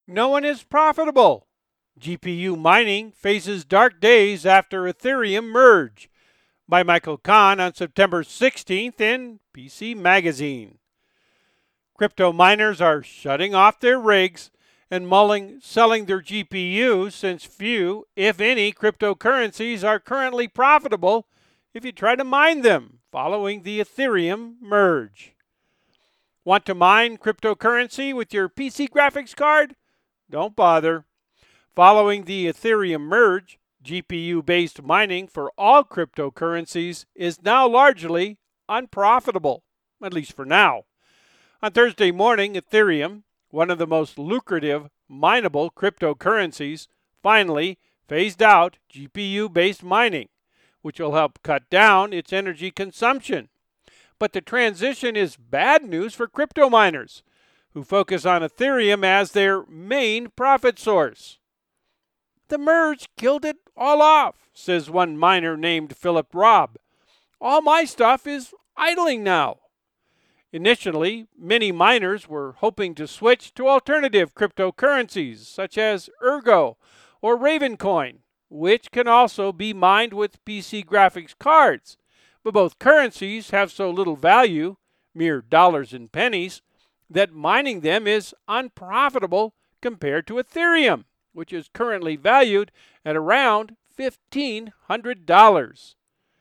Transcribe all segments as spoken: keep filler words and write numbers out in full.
No one is profitable. G P U mining faces dark days after Ethereum merge, by Michael Kahn on September sixteenth in P C Magazine. Crypto miners are shutting off their rigs and mulling selling their G P Us since few, if any, cryptocurrencies are currently profitable if you try to mine them following the Ethereum merge. Want to mine cryptocurrency with your P C graphics card? Don't bother. Following the Ethereum merge, G P U-based mining for all cryptocurrencies is now largely unprofitable, at least for now. On Thursday morning, Ethereum, one of the most lucrative mineable cryptocurrencies, finally phased out G P U-based mining, which will help cut down its energy consumption. But the transition is bad news for crypto miners, who focus on Ethereum as their main profit source. The merge killed it all off, says one miner named Philip Robb. All my stuff is idling now. Initially, many miners were hoping to switch to alternative cryptocurrencies such as Ergo or Ravencoin, which can also be mined with P C graphics cards. But both currencies have so little value, mere dollars and pennies, that mining them is unprofitable compared to Ethereum, which is currently valued at around fifteen hundred dollars.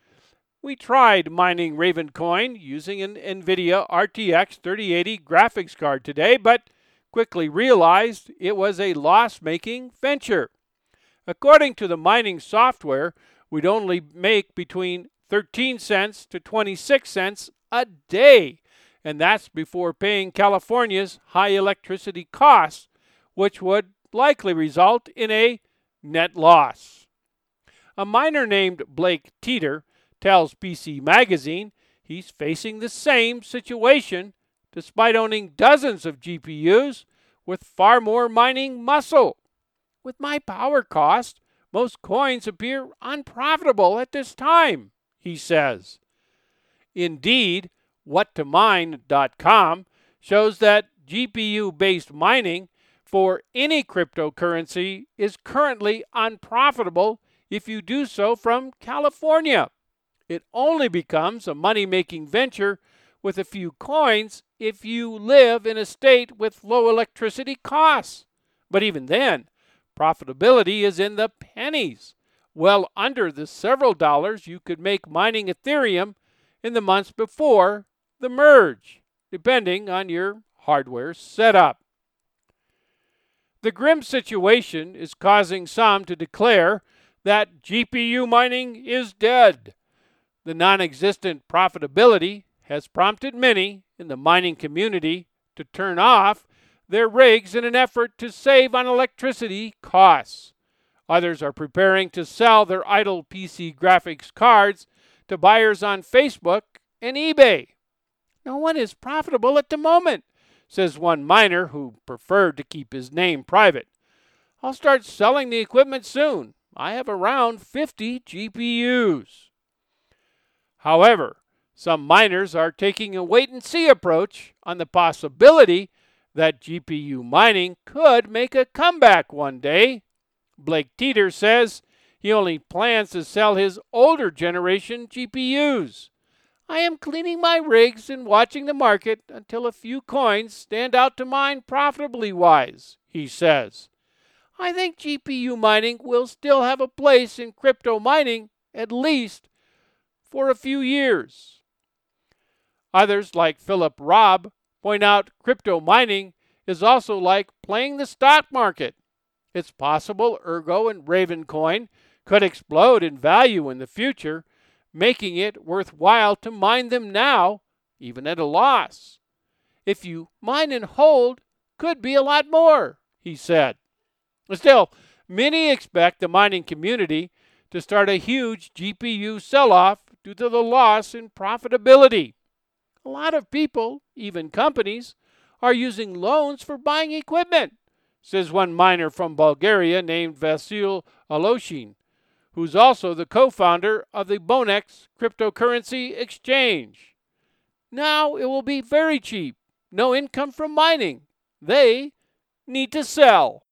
We tried mining Ravencoin using an NVIDIA R T X thirty eighty graphics card today, but quickly realized it was a loss-making venture. According to the mining software, we'd only make between thirteen cents to twenty-six cents a day, and that's before paying California's high electricity costs, which would likely result in a net loss. A miner named Blake Teeter tells P C Magazine he's facing the same situation despite owning dozens of G P Us with far more mining muscle. With my power cost, most coins appear unprofitable at this time, he says. Indeed, what to mine dot com shows that G P U-based mining for any cryptocurrency is currently unprofitable if you do so from California. It only becomes a money-making venture with a few coins if you live in a state with low electricity costs. But even then, profitability is in the pennies, well under the several dollars you could make mining Ethereum in the months before the merge, depending on your hardware setup. The grim situation is causing some to declare that G P U mining is dead. The non-existent profitability has prompted many in the mining community to turn off their rigs in an effort to save on electricity costs. Others are preparing to sell their idle P C graphics cards to buyers on Facebook and eBay. No one is profitable at the moment, says one miner who preferred to keep his name private. I'll start selling the equipment soon. I have around fifty G P Us. However, some miners are taking a wait-and-see approach on the possibility that G P U mining could make a comeback one day. Blake Teeter says he only plans to sell his older generation G P Us. I am cleaning my rigs and watching the market until a few coins stand out to mine profitably wise, he says. I think G P U mining will still have a place in crypto mining, at least for a few years. Others, like Philip Robb, point out crypto mining is also like playing the stock market. It's possible Ergo and Ravencoin could explode in value in the future, making it worthwhile to mine them now, even at a loss. If you mine and hold, could be a lot more, he said. Still, many expect the mining community to start a huge G P U sell-off due to the loss in profitability. A lot of people, even companies, are using loans for buying equipment, says one miner from Bulgaria named Vasil Aloshin, who's also the co-founder of the Bonex cryptocurrency exchange. Now it will be very cheap, no income from mining. They need to sell.